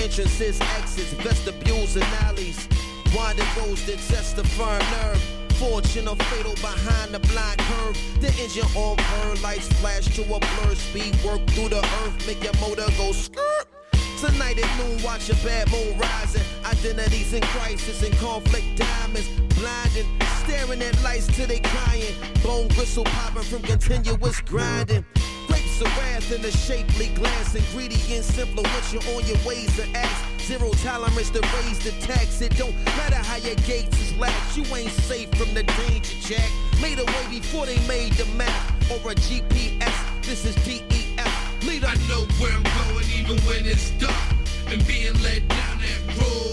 entrances, exits, vestibules, and alleys. Winding roads that test the firm nerve. Fortune or fatal behind the blind curve. The engine on burn, lights flash to a blur. Speed work through the earth, make your motor go skirt. Tonight at noon, watch a bad moon rising. Identities in crisis and conflict diamonds. Blinding, staring at lights till they crying. Bone gristle popping from continuous grinding. Grapes of wrath in a shapely glass. Ingredients influential on your ways to act. Zero tolerance to raise the tax. It don't matter how your gates is latched. You ain't safe from the danger, Jack. Made a way before they made the map. Or a GPS, this is DEF. Leader. I know where I'm going even when it's dark. And being led down that road.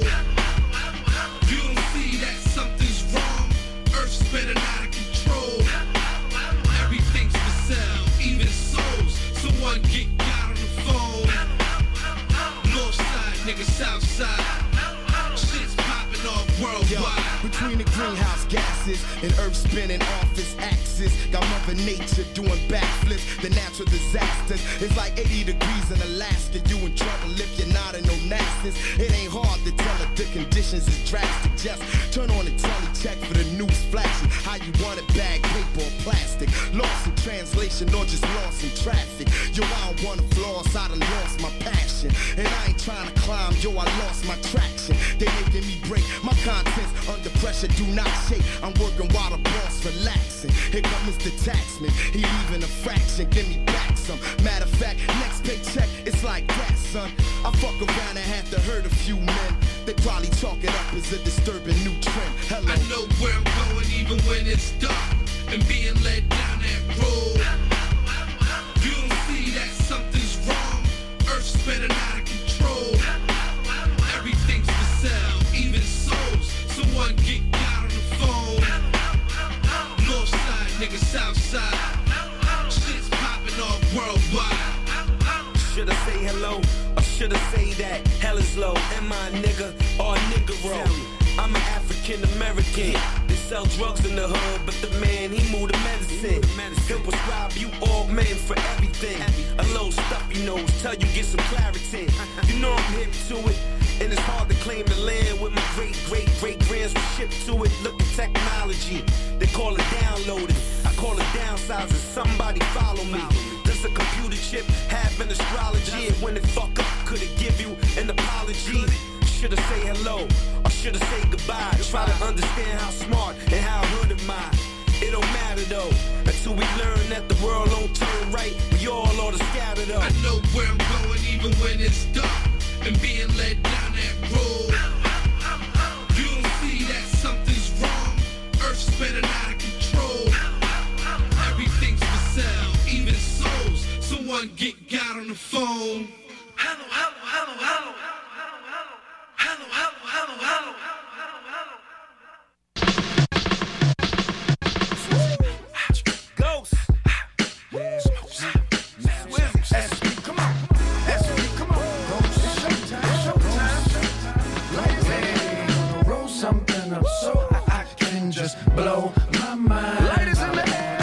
You don't see that something's wrong. Earth's spinning out of control. Everything's for sale, even souls. Someone get got on the phone. North side, nigga, south side. Shit's popping off worldwide. Yo, between the greenhouse gases and earth spinning off its axis, got Mother Nature doing backflips. The natural disasters. It's like 80 degrees in Alaska. You in trouble if you're not in no NASA's. It ain't hard to tell if the conditions is drastic. Just turn on the telly, check for the news flashing. How you want it, bag, paper, or plastic. Lost in translation or just lost in traffic. Yo, I don't wanna floss, I done lost my passion. And I ain't trying to climb, yo, I lost my traction. They making me break my contents under pressure, do not shake. I'm working while the boss relaxing. Here comes Mr. Taxman, he leaving a fraction, give me back some. Matter of fact, next paycheck, it's like that, son. I fuck around and have to hurt a few men. They probably chalk it up as a disturbing new trend. Hello. I know where I'm going even when it's dark. And being led down that road. You don't see that something's wrong. Earth's spinning out of control. Everything's for sale, even souls. Someone get got on the phone. North side, nigga, south side. Shit's popping off worldwide. Should I say hello or should I say that? Hell is low, am I a nigga or a nigga-ro? I'm an African American. They sell drugs in the hood, but the man, he move the medicine. He'll prescribe you all men for everything. A little stuffy nose, tell you get some clarity. You know I'm hip to it, and it's hard to claim the land with my great-great-great-grands were shipped to it. Look at technology, they call it downloading. I call it downsizing, somebody follow me. Does a computer chip have an astrology? And when it fuck up, could it give you an apology? Should I say hello or should I say goodbye? Try to understand how smart and how hood am I. It don't matter though, until we learn that the world don't turn right. We all ought to scatter though. I know where I'm going even when it's dark. And being led down that road. You don't see that something's wrong. Earth's spinning out of control. Everything's for sale, even souls. Someone get got on the phone. Hello, hello, hello, hello. Hello, hello, hello, hello. Ghost. Yeah. SB, come on. SB, come on. Ghost. It's showtime. Like, roll something up so I can just blow my mind. Ladies in the air.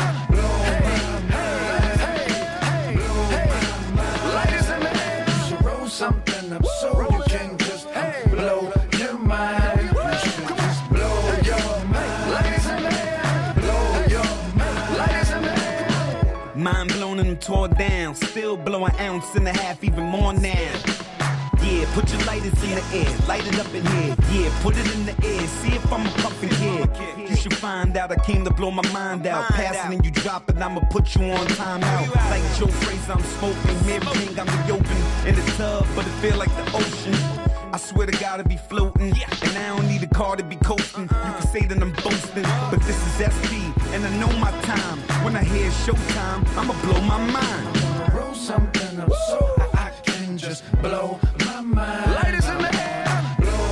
Something up so you can just blow your mind. Just blow your mind. Ladies in the air, blow your mind. Ladies in the air. Mind blown and tore down. Still blow an ounce and a half, even more now. Yeah, put your lighters in the air, light it up in here. Yeah, put it in the air, see if I'm a puffin' kid. You should find out I came to blow my mind out. Passing and you drop it, I'ma put you on timeout. Like Joe Frazier, I'm smoking, mirroring, I'm the open in the tub, but it feel like the ocean. I swear to God, I be floating, and I don't need a car to be coasting. You can say that I'm boasting, but this is SP, and I know my time. When I hear showtime, I'ma blow my mind. Roll something up so I can just blow my mind. Ladies in the air, blow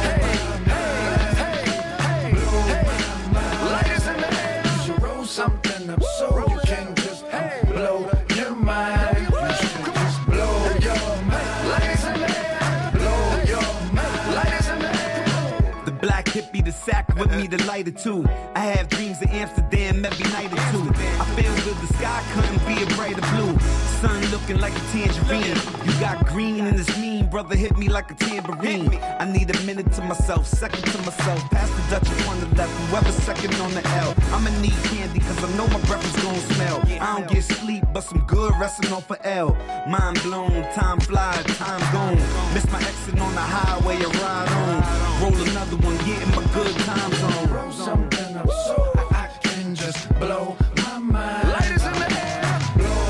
my mind. Ladies in the air, you should roll something up so you can just blow your mind. You should just blow your mind. Ladies in the air, blow your mind. Ladies in the air. The black hippie, the sack with me, the lighter too. I have dreams of Amsterdam every night or two. I feel good, the sky couldn't be a brighter blue. Sun look looking like a tangerine. You got green and it's mean, brother, hit me like a tambourine. I need a minute to myself, second to myself. Pass the Dutch on the left, whoever's second on the L. I'ma need candy, cause I know my breath is gonna smell. I don't get sleep, but some good resting off for L. Mind blown, time flies, time gone. Miss my exit on the highway, I ride on. Roll another one, getting my good times on. Roll something up so I can just blow my mind. Ladies in the air, blow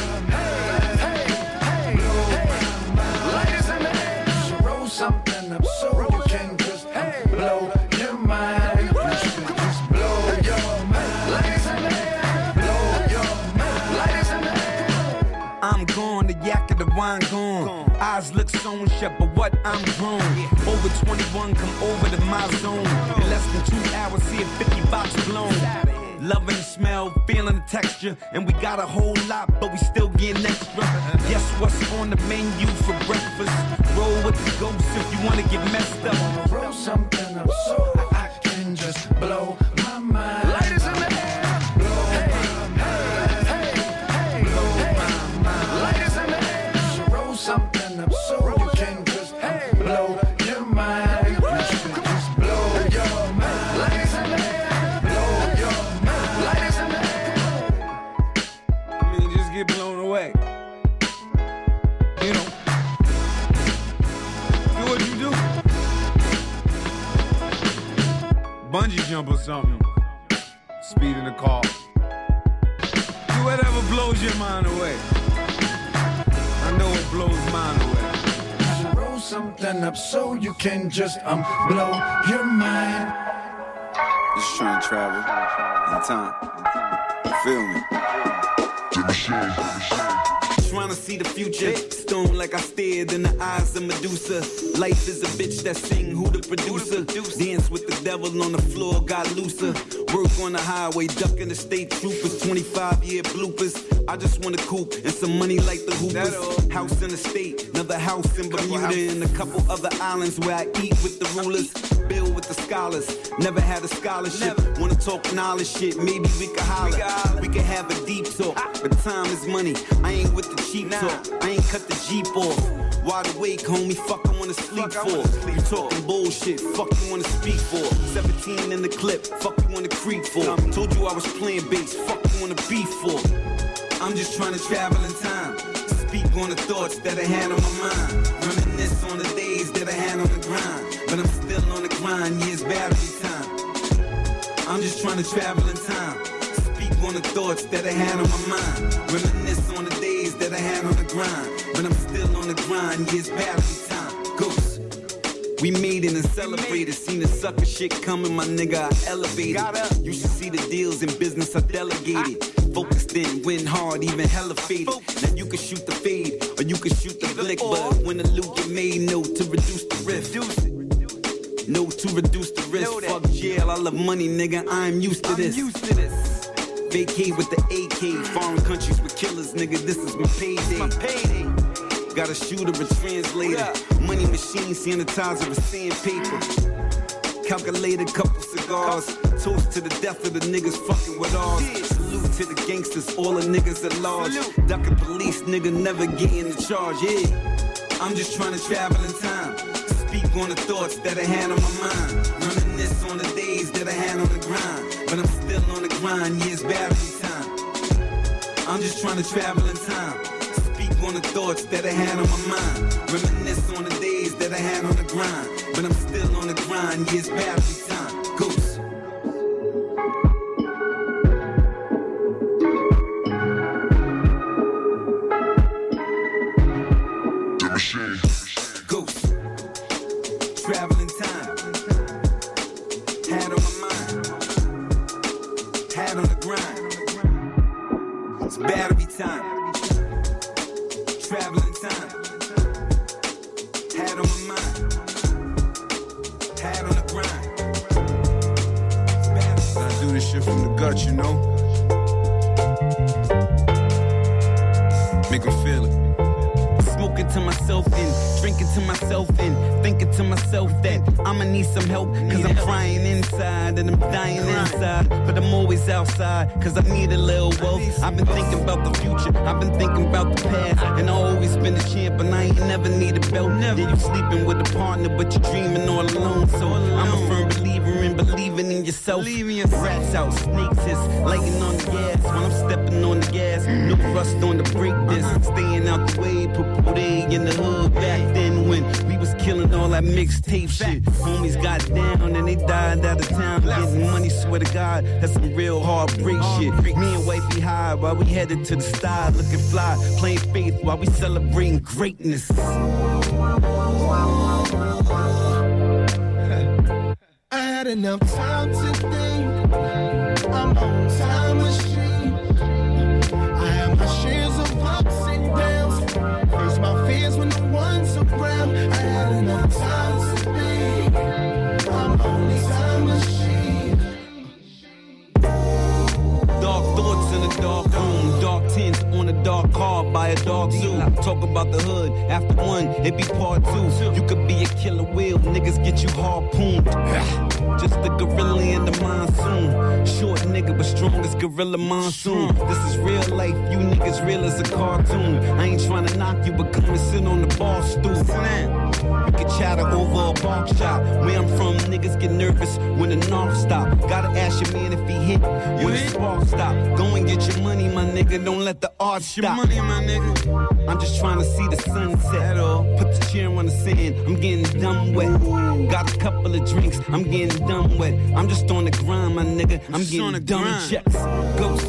ladies in the air. So roll something up so you can just blow your mind. Just blow your mind. Ladies in the air, blow your mind. Ladies in the air. I'm gone, the yak and the wine gone. Eyes look sewn shut, but what I'm grown. Over 21, come over to my zone. In less than 2 hours, see a 50 box blown. Loving the smell, feeling the texture. And we got a whole lot, but we still getting extra. Guess what's on the menu for breakfast? Roll with the ghost if you wanna get messed up. Roll something up so I can just blow my mind. Ladies in the air, blow blow my mind. Ladies in the air, so roll something up so you can just blow your mind. Just blow your mind. Ladies in the air, blow your mind. Ladies in the air. I mean, just get blown away. You know, do what you do. Bungee jump or something. Speed in the car. Do whatever blows your mind away. I know it blows mine away. So roll something up so you can just blow your mind. Just trying to travel in time. Feel me? Trying to see the future, stone like I stared in the eyes of Medusa. Life is a bitch that sing, who the producer? Dance with the devil on the floor, got looser. Work on the highway, ducking the state troopers. 25-year bloopers. I just want a coupe and some money like the Hoopers. House in the state, another house in Bermuda, and a couple other islands where I eat with the rulers. Bill with the scholars, never had a scholarship. Wanna talk knowledge shit, maybe we could holler. We could have a deep talk, but time is money. I ain't with the cheap talk, I ain't cut the Jeep off. Wide awake, homie, fuck I wanna sleep for. You talking bullshit, fuck you wanna speak for. 17 in the clip, fuck you wanna creep for. Told you I was playing bass, fuck you wanna beef for. I'm just trying to travel in time. Speak on the thoughts that I had on my mind. Reminisce on the days that I had on the grind. But I'm still on the grind, yeah, it's battery time. I'm just trying to travel in time. Speak on the thoughts that I had on my mind. Reminisce on the days that I had on the grind. But I'm still on the grind, yeah, it's battery time. Ghost. We made it and celebrated. Seen the sucker shit coming, my nigga, I elevated. You should see the deals in business I delegated. Focused in, win hard, even hella faded. Now you can shoot the fade, or you can shoot the blick. But when the loot get made, no, to reduce the risk. No, to reduce the risk. Fuck jail, I love money, nigga, I'm used to this. Vacate with the AK, foreign countries with killers, nigga, this is my payday. Got a shooter, a translator, money machine, sanitizer, a sandpaper. Calculated, couple cigars. Toast to the death of the niggas fucking with ours. Salute to the gangsters, all the niggas at large. Ducking police, nigga, never getting the charge, yeah. I'm just trying to travel in time. Speak on the thoughts that I had on my mind. Reminisce on the days that I had on the grind. But I'm still on the grind, yeah, it's battery time. I'm just trying to travel in time. Speak on the thoughts that I had on my mind. Reminisce on the days that I had on the grind. But I'm still on the grind, yeah, it's battery time. Ghost. Ghost. Traveling time. Had on my mind. Had on the grind. It's battery time. Traveling time. Had on my mind. Had on the grind. It's battery time. I do this shit from the gut, you know. Make them feel it. Smoking to myself and drinking to myself and thinking to myself that I'ma need some help, cause I'm crying inside and I'm dying inside, but I'm always outside cause I need a little wealth. I've been thinking about the future, I've been thinking about the past, and I always been a champ, but I ain't never need a belt. Yeah, you sleeping with a partner, but you're dreaming all alone. So I'm a firm believer in believing in yourself. Rats out, snakes is lighting on the gas when I'm stepping on the gas. No rust on the brake disc, staying out the way. Put Pude in the hood back then when we was killing all that mixtape shit. Homies got down and they died out of town. Getting money, swear to God, that's some real heartbreak shit. Me and wifey high while we headed to the sky, looking fly, playing faith while we celebrating greatness. I had enough time to think. I'm on time machine. I have my shares of ups and downs. Face my fears when no one's around. I had enough time to think. I'm on time machine. Dark thoughts in a dark room, dark tints on a dark car by a dark zoo. Talk about the hood, after one, it be part two. You could be a killer whale, niggas get you harpooned. Just a gorilla in the monsoon. Short nigga, but strongest gorilla monsoon. This is real life, you niggas real as a cartoon. I ain't trying to knock you, but come and sit on the bar stool. You can chatter over a bark shop. Where I'm from, niggas get nervous when the north stop. Gotta ask your man if he hit when the spark stop. Go and get your money, my nigga, don't let the art stop. Your money, my nigga. I'm just trying to see the sunset. Put the chair on the sand, I'm getting dumb wet. Got a couple of drinks, I'm getting dumb wet. I'm just on the grind, my nigga, I'm getting dumb checks. Ghost.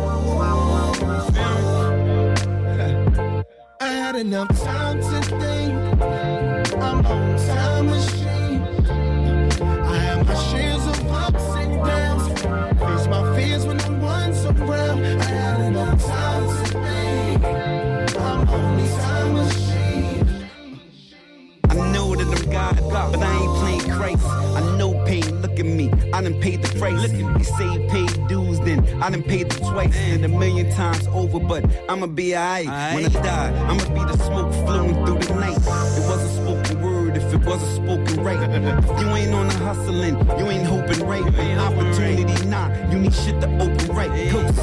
I had enough time to think. I'm on time machine. I have my shares of ups and downs. Face my fears when no one's around. I had enough time to think. I'm on time machine. I know that I'm God, but I ain't playing Christ. I know pain, look at me, I done paid the price. They say he paid dues, then I done paid them twice. And a million times over, but I'ma be alright. When I die, I'ma be the smoke flowing through the night. It wasn't spoken word if it wasn't spoken right. If you ain't on the hustling, you ain't hoping right. Opportunity not, you need shit to open right. Coast.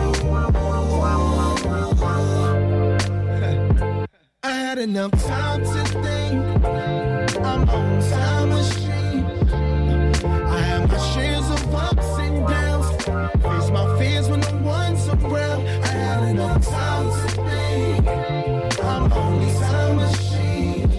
I had enough time to think. I'm on time machine. I have my shares of ups and downs. Face my fears when no one's around. I had enough time to think. I'm on time machine.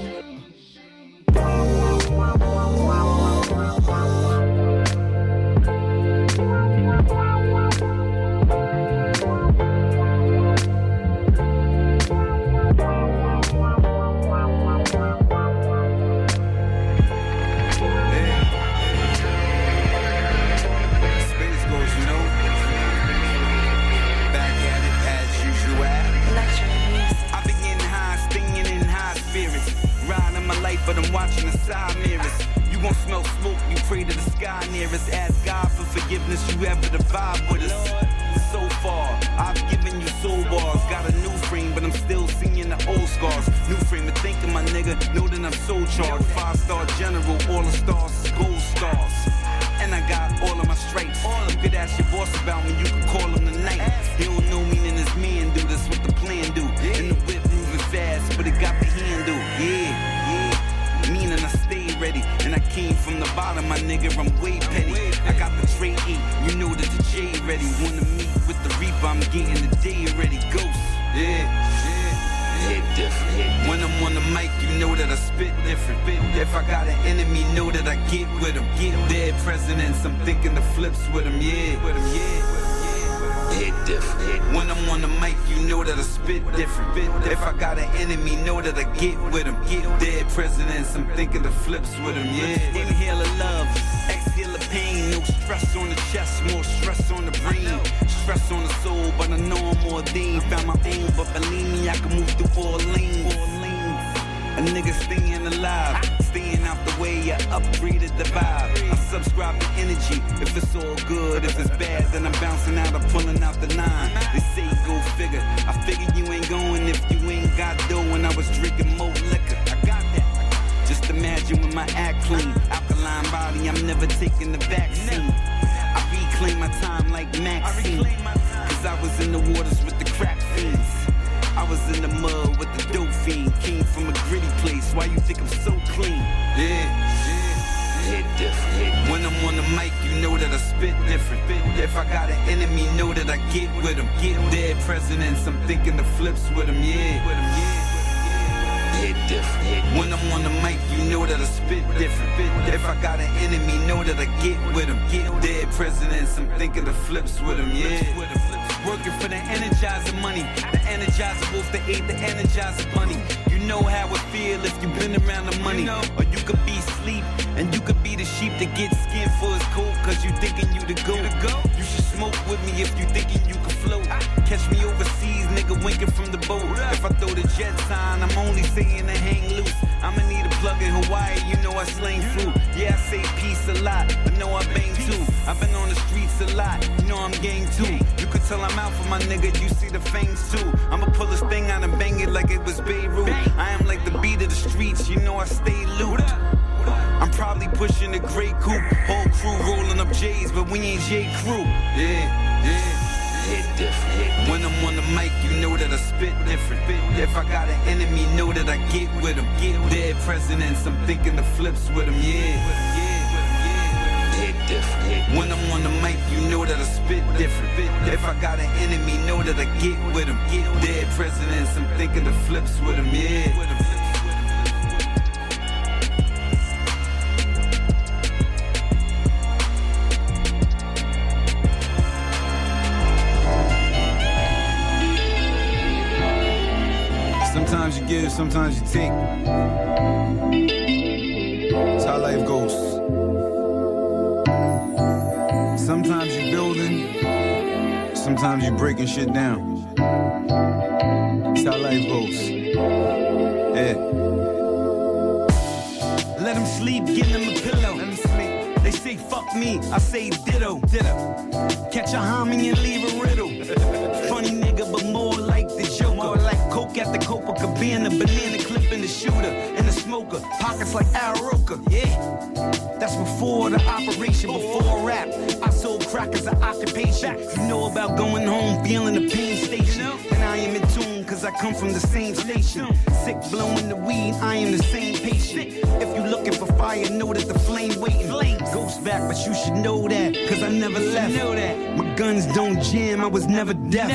But I'm watching the side mirrors. You gon' smell smoke, you pray to the sky nearest. Ask God for forgiveness, you ever the vibe with us. So far, I've given you soul bars. Got a new frame, but I'm still seeing the old scars. New frame of thinking, my nigga, know that I'm so charged. 5-star general, all the stars is gold stars. And I got all of my stripes. You could ask your boss about me, you could call him tonight. He don't know me and his man do this, what the plan do. And the whip moving fast, but it got the handle. Yeah. Meaning I stay ready, and I came from the bottom, my nigga, I'm way petty. I got the tray 8, you know that the J ready. Wanna meet with the Reaper, I'm getting the day ready. Ghost, hit different. When I'm on the mic, you know that I spit different. If I got an enemy, know that I get with him. Get dead presidents, I'm thinking the flips with him, Hit different. When I'm on the mic, you know that I spit different. If I got an enemy, know that I get with him. Get dead presidents, I'm thinking the flips with him, Inhale the love, exhale the pain. No stress on the chest, more stress on the brain. Stress on the soul, but I know I'm ordained. Found my aim, but believe me, I can move through all lanes. A nigga staying alive, staying out the way, I upgraded the vibe. I subscribe to energy, if it's all good. If it's bad, then I'm bouncing out, I'm pulling out the 9. They say go figure, I figure you ain't going if you ain't got dough. When I was was drinking more liquor. I got that. Just imagine when my act clean. Alkaline body, I'm never taking the vaccine. I reclaim my time like Maxine. Cause I was in the waters with the crack fiends. I was in the mud with the dope fiend. Came from a gritty place. Why you think I'm so clean? Hit different. When I'm on the mic, you know that I spit different. If I got an enemy, know that I get with him. Dead presidents, I'm thinking the flips with him, Hit different. When I'm on the mic, you know that I spit different. If I got an enemy, know that I get with him. Dead presidents, I'm thinking the flips with him, Working for the Energizer money. The Energizer wolf, the eight, the Energizer bunny. You know how it feel if you've been around the money. Or you could be sleep, and you could be the sheep that gets skinned for his coat, cause you thinking you the goat. You should smoke with me if you thinking you can float. Catch me overseas, nigga winking from the boat. If I throw the jet sign, I'm only saying to hang loose. I'ma need a plug in Hawaii, you know I slang fruit. Yeah, I say peace a lot, but know I bang too. I've been on the streets a lot, you know I'm gang too. You could tell I'm out for my nigga, you see the fangs too. I'ma pull this thing out and bang it like it was Beirut. I am like the beat of the streets, you know I stay loot. I'm probably pushing the gray coupe, whole crew rolling up J's, but we ain't J Crew. Hit different. When I'm on the mic, you know that I spit different. If I got an enemy, know that I get with him. Dead presidents, I'm thinking the flips with him, Hit different. When I'm on the mic, you know that I spit different. If I got an enemy, know that I get with him. Dead presidents, I'm thinking the flips with him, Sometimes you give, sometimes you take. That's how life goes. Sometimes you building, sometimes you breaking shit down. That's how life goes. Let him sleep, give him a pillow. Let him sleep. They say fuck me, I say ditto. Catch a homie and leave a riddle. Funny nigga, but more like the Joker. More like coke at the Copacabana, banana clip in the shooter, and the smoker, pockets like Al Roker. That's before the operation, before rap. I sold crack as an occupation. You know about going home, feeling the pain station. And I am in tune, cause I come from the same station. Sick blowing the weed, I am the same patient. If you looking for fire, know that the flame waiting. Ghost back, but you should know that, cause I never left. My guns don't jam, I was never deaf.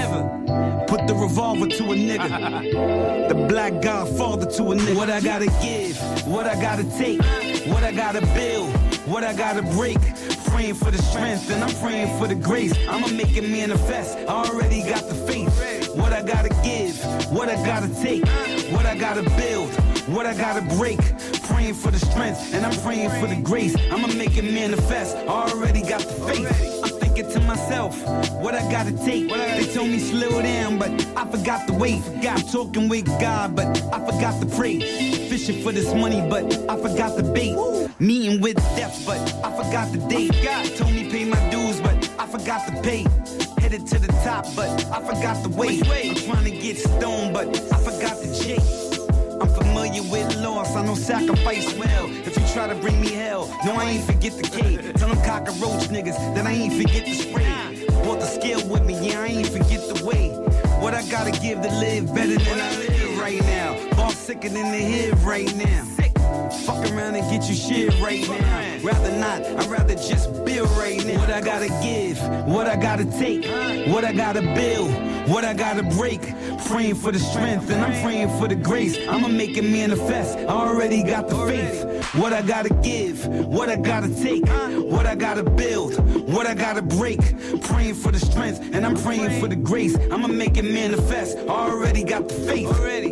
Put the revolver to a nigga. The black godfather to a nigga. What I gotta give, what I gotta take, what I gotta build, what I gotta break. Praying for the strength and I'm praying for the grace. I'ma make it manifest, I already got the faith. What I gotta give, what I gotta take, what I gotta build, what I gotta break. Praying for the strength and I'm praying for the grace. I'ma make it manifest, I already got the faith. I'm thinking to myself, what I gotta take. They told me slow down, but I forgot to wait. I'm talking with God, but I forgot to pray. Fishing for this money, but I forgot the bait. Meeting with death, but I forgot the date. God told me pay my dues, but I forgot to pay. Headed to the top, but I forgot the way. I'm trying to get stoned, but I forgot the J. I'm familiar with loss, I know sacrifice well. If you try to bring me hell, no, I ain't forget the K. Tell them cockroach niggas that I ain't forget the spray. Bought the scale with me, yeah, I ain't forget the way. What I gotta give to live better than I live right now. Boss sicker than the head right now. Fuck around and get you shit right now. Rather not, I'd rather just build right now. What I gotta give, what I gotta take, what I gotta build, what I gotta break. Praying for the strength and I'm praying for the grace. I'ma make it manifest, I already got the faith. What I gotta give, what I gotta take, what I gotta build, what I gotta break. Praying for the strength and I'm praying for the grace. I'ma make it manifest, I already got the faith.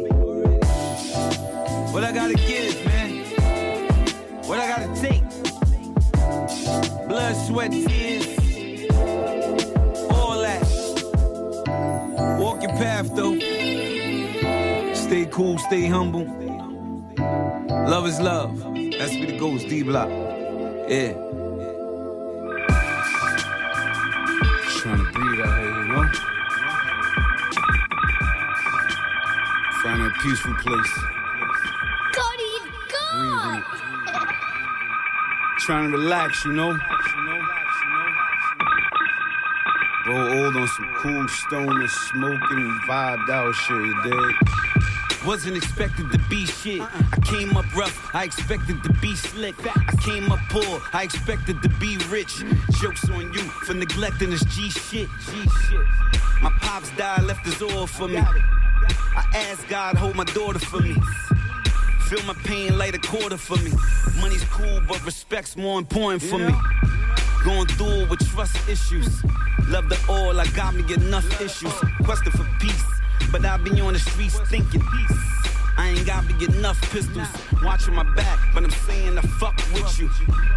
What I gotta give, man, what I gotta take. Blood, sweat, tears, all that. Walk your path though. Stay cool, stay humble. Love is love. That's where it goes, D-Block. Yeah. Trying to breathe out here, you know? Find a peaceful place. Cody, God! Trying to relax, you know? Grow old on some cool stoner, smoking, vibed out shit, you dig? Wasn't expected to be shit. I came up rough, I expected to be slick. I came up poor, I expected to be rich. Jokes on you for neglecting this G shit. My pops died, left his all for me. I asked God, hold my daughter for me. Feel my pain, light a quarter for me. Money's cool, but respect's more important for me. Going through it with trust issues. Love the oil, I got me enough issues. Question for peace, but I be on the streets thinking peace. I ain't got me enough pistols. Watching my back, but I'm saying the fuck with you.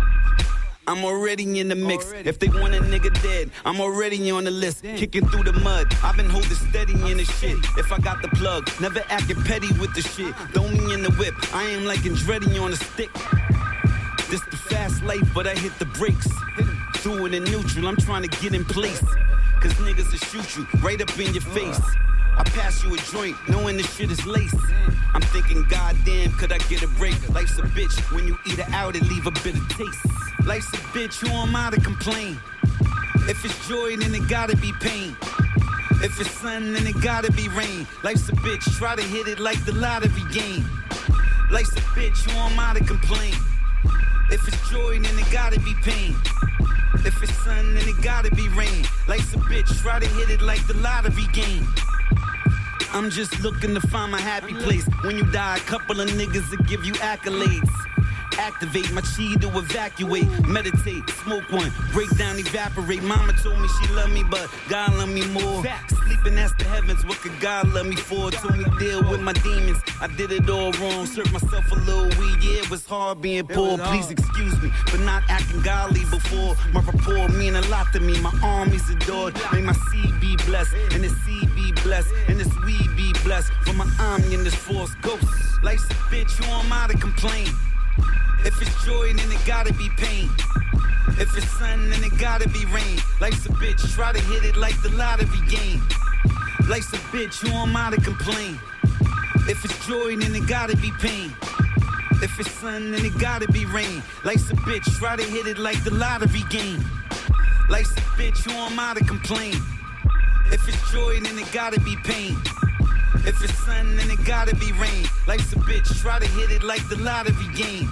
I'm already in the mix. If they want a nigga dead, I'm already on the list. Kicking through the mud, I've been holding steady in the shit. If I got the plug, never acting petty with the shit. Throw me in the whip, I ain't like Andretti on a stick. This the fast life, but I hit the brakes. Threw it in neutral, I'm trying to get in place. Cause niggas will shoot you right up in your face. I pass you a joint, knowing this shit is lace. I'm thinking, goddamn, could I get a break? Life's a bitch, when you eat it out, it leave a bitter taste. Life's a bitch, who am I to complain? If it's joy, then it gotta be pain. If it's sun, then it gotta be rain. Life's a bitch, try to hit it like the lottery game. Life's a bitch, who am I to complain? If it's joy, then it gotta be pain. If it's sun, then it gotta be rain. Life's a bitch, try to hit it like the lottery game. I'm just looking to find my happy place. When you die, a couple of niggas will give you accolades. Activate my chi to evacuate. Meditate, smoke one, break down, evaporate. Mama told me she loved me, but God loved me more. Sleeping, that's the heavens, what could God love me for? Told me deal with my demons, I did it all wrong. Served myself a little weed, yeah, it was hard being poor. Please excuse me for not acting godly before. My rapport mean a lot to me, my armies adored. May my seed be blessed, and this seed be blessed, and this weed be blessed. For my army and this force ghost. Life's a bitch, who am I to complain? If it's joy, then it gotta be pain. If it's sun, then it gotta be rain. Life's a bitch, try to hit it like the lottery game. Life's a bitch, who am I to complain? If it's joy, then it gotta be pain. If it's sun, then it gotta be rain. Life's a bitch, try to hit it like the lottery game. Life's a bitch, who am I to complain? If it's joy, then it gotta be pain. If it's sun, then it gotta be rain. Life's a bitch, try to hit it like the lottery game.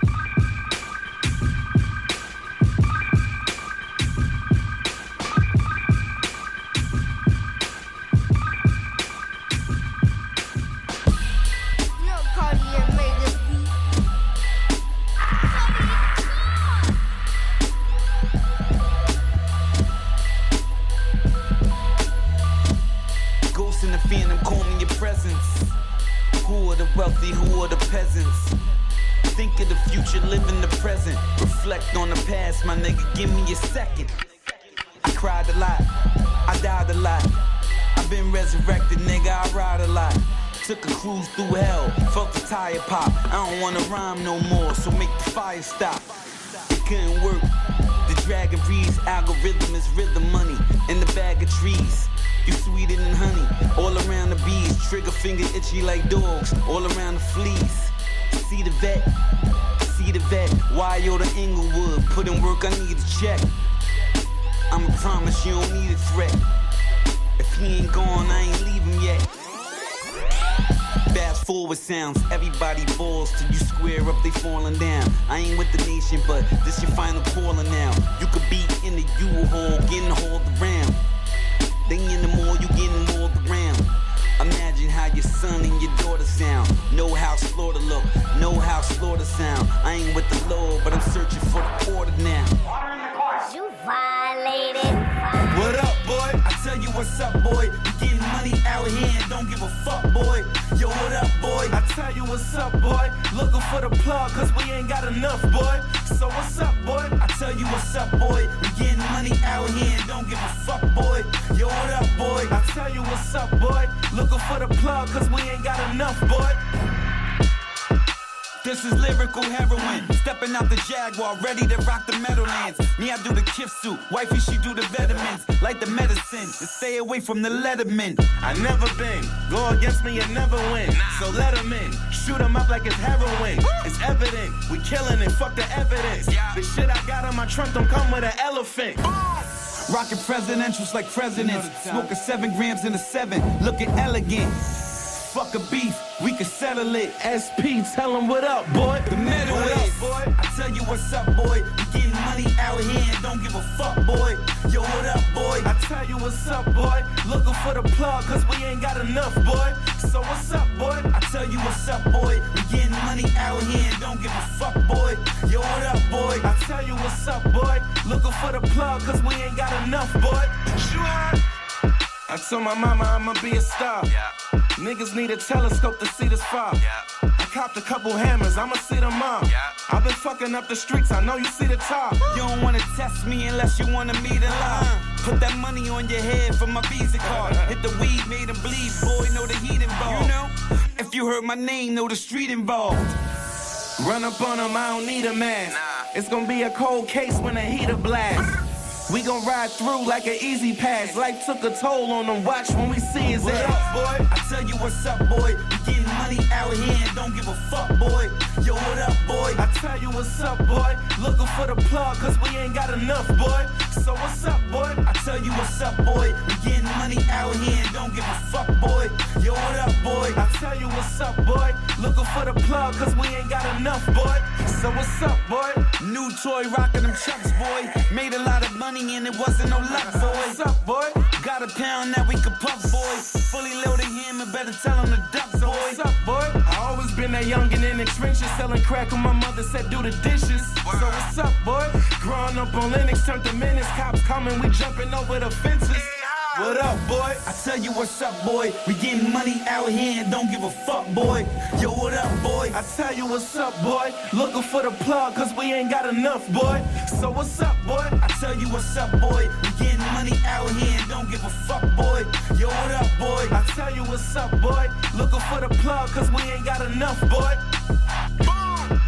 Who are the wealthy, who are the peasants? Think of the future, live in the present. Reflect on the past, my nigga, give me a second. I cried a lot, I died a lot. I've been resurrected, nigga, I ride a lot. Took a cruise through hell, felt the tire pop. I don't wanna rhyme no more, so make the fire stop. It couldn't work, the dragon breeze. Algorithm is rhythm money, in the bag of trees. You sweeter than honey, all around the bees. Trigger finger itchy like dogs, all around the fleas. See the vet, Wyota Inglewood. Put in work, I need a check. I'ma promise you don't need a threat. If he ain't gone, I ain't leave him yet. Fast forward sounds, everybody balls till you square up, they falling down. I ain't with the nation, but this your final calling now. You could be in the U-Haul, getting hauled around. They in the mall, you getting mauled around. Imagine how your son and your daughter sound. Know how slaughter look, know how slaughter sound. I ain't with the Lord, but I'm searching for the order now. You violated. What up, boy? I tell you what's up, boy. We getting money out here and don't give a fuck, boy. Yo, what up, boy? I tell you what's up, boy. Looking for the plug, cause we ain't got enough, boy. So what's up, boy? I tell you what's up, boy. We getting money out here and don't give a fuck, boy. Yo, what up, boy? I tell you what's up, boy. Looking for the plug, cause we ain't got enough, boy. This is lyrical heroin. Stepping out the Jaguar, ready to rock the Meadowlands. Me, I do the Kif suit. Wifey, she do the vitamins. Like the medicine, and stay away from the Letterman. I never been. Go against me and never win. So let them in. Shoot them up like it's heroin. It's evident. We killing it. Fuck the evidence. The shit I got on my trunk don't come with an elephant. Rockin' presidentials like presidents. Smoking 7 grams in a 7. Looking elegant. Fuck a beef, we can settle it. SP, tell them what up, boy. The middle is, boy. I tell you what's up, boy. We getting money out here and don't give a fuck, boy. Yo, what up, boy? I tell you what's up, boy. Looking for the plug, cause we ain't got enough, boy. So what's up, boy? I tell you what's up, boy. We getting money out here and don't give a fuck, boy. Yo, what up, boy? I tell you what's up, boy. Looking for the plug, cause we ain't got enough, boy. Sure. I told my mama I'ma be a star. Niggas need a telescope to see this far. I copped a couple hammers, I'ma see them all. I've been fucking up the streets, I know you see the top. You don't wanna test me unless you wanna meet a lie. Put that money on your head for my Visa card. Hit the weed, made him bleed, boy, know the heat involved. You know, if you heard my name, know the street involved. Run up on them, I don't need a mask. It's gonna be a cold case when the heater blast. We gon' ride through like an easy pass. Life took a toll on them, watch when we see his ass, boy. I tell you what's up, boy. We getting money out here and don't give a fuck, boy. Yo, what up, boy? I tell you what's up, boy. Looking for the plug, cause we ain't got enough, boy. So what's up, boy? I tell you what's up, boy. We getting money out here and don't give a fuck, boy. Yo, what up, boy? I tell you what's up, boy. Looking for the plug, cause we ain't got enough, boy. So what's up, boy? New toy rocking them chucks, boy. Made a lot of money and it wasn't no luck, boy. What's up, boy? Got a pound that we could puff, boy. Fully loaded hammer, better tell him to duck, boy. What's up, boy? I always been that youngin' in the trenches, selling crack when my mother said do the dishes. So what's up, boy? Growing up on Linux, turned to menace. Cops coming, we jumping over the fences. What up, boy? I tell you what's up, boy. We getting money out here and don't give a fuck, boy. Yo, what up, boy? I tell you what's up, boy. Looking for the plug, cause we ain't got enough, boy. So what's up, boy? I tell you what's up, boy. We getting money out here and don't give a fuck, boy. Yo, what up, boy? I tell you what's up, boy. Looking for the plug, cause we ain't got enough, boy. Boom!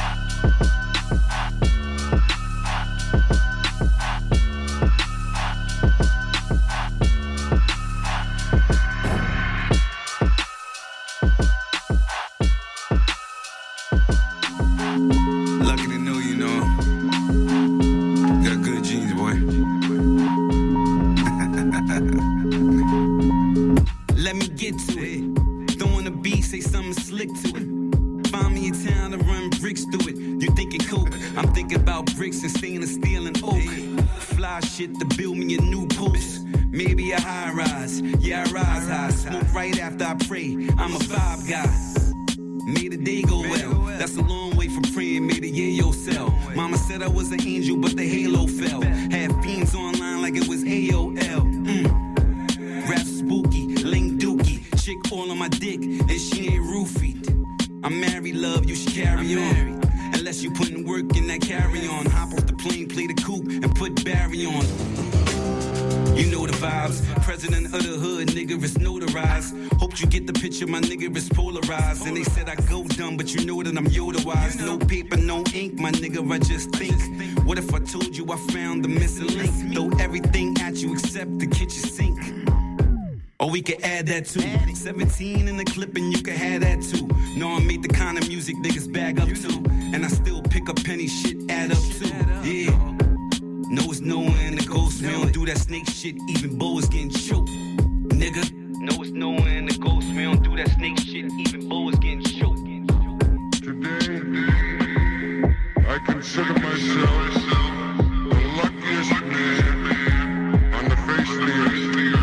And stainless steel and oak. Fly shit to build me a new post. Maybe a high rise. Yeah, I rise high. Smoke right after I pray. I'm a vibe guy. Made the day go well. That's a long way from praying. Made a yayo sell. Mama said I was an angel, but the halo fell. Had fiends online like it was AOL. Rap spooky, Ling Dookie. Chick all on my dick, and she ain't roofied. I'm married, love, you should carry on. Unless you putting work in that carry-on. Hop off the plane, play the coupe, and put Barry on. You know the vibes. President of the hood, nigga is notarized. Hope you get the picture, my nigga is polarized. And they said I go dumb, but you know that I'm Yoda-wise. No paper, no ink, my nigga, I just think. What if I told you I found the missing link? Throw everything at you except the kitchen sink. Or we could add that too. 17 in the clip and you could have that too. No, I made the kind of music niggas bag up to. And I still pick up penny shit, add up too. Yeah. No, it's nowhere in the ghost. We don't do that snake shit, even Bo is getting choked. Nigga. No, it's nowhere in the ghost. We don't do that snake shit, even Bo is getting choked. Today, I consider myself the luckiest man on the face of the earth.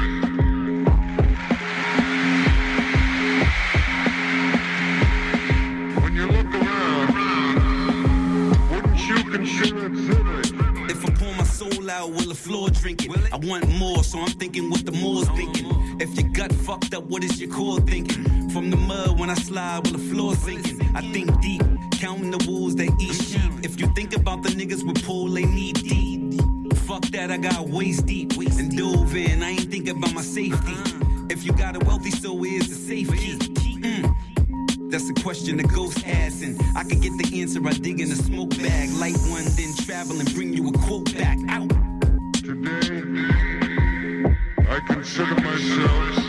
If I pour my soul out, will the floor drink it? I want more, so I'm thinking what the more's thinking. If your gut fucked up, what is your core thinking? From the mud when I slide, will the floor sinking? I think deep, counting the wolves that eat sheep. If you think about the niggas with pull, they need deep. Fuck that, I got waist deep and dove in. I ain't thinking about my safety. If you got a wealthy, so is the safe key. that's a question the ghost asking. I can get the answer, I dig in a smoke bag. Light one, then travel and bring you a quote back. Out. Today, I consider myself